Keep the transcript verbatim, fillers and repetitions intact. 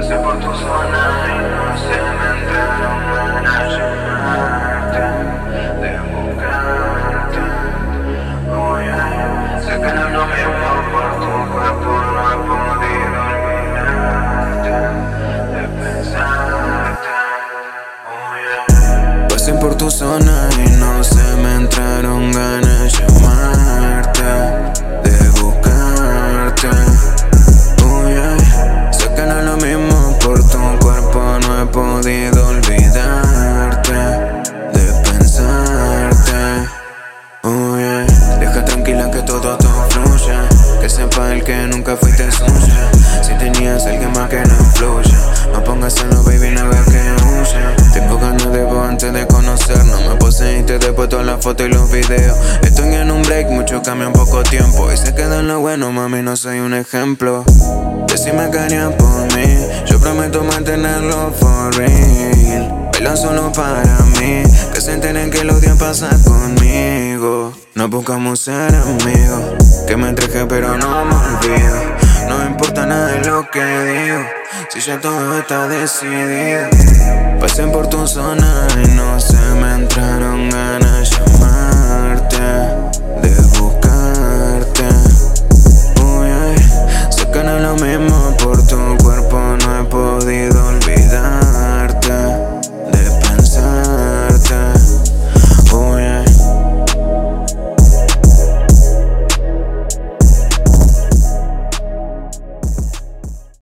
Pasé por tu zona y no se me entraron ganas de llamarte, de buscarte. Oh, yeah. Sé que no es lo mismo por tu cuerpo, no he podido olvidarte, de pensarte. Oh, yeah. Pasé por tu zona y no se me entraron ganas de llamarte, de buscarte. Oh, yeah. Sé que no es lo mismo por tu cuerpo, no he podido olvidarte, de pensarte. Oh, yeah. Deja tranquila que todo todo fluye, que sepa el que nunca fuiste suya. Si tenías alguien más que no influya, no pongas en lo baby, no veo que huye. Tengo ganas de vos antes de conocernos, me poseíste después todas las fotos y los videos. Estoy en un break, mucho cambio en poco tiempo, y se queda en lo bueno, mami, no soy un ejemplo. Decime que harías por mí, yo prometo mantenerlo for real. Baila solo para mí, que se enteren que los días pasan conmigo. No buscamos ser amigos, que me entregué pero no me olvido. No importa nada de lo que digo, si ya todo está decidido. Pasé por tu zona y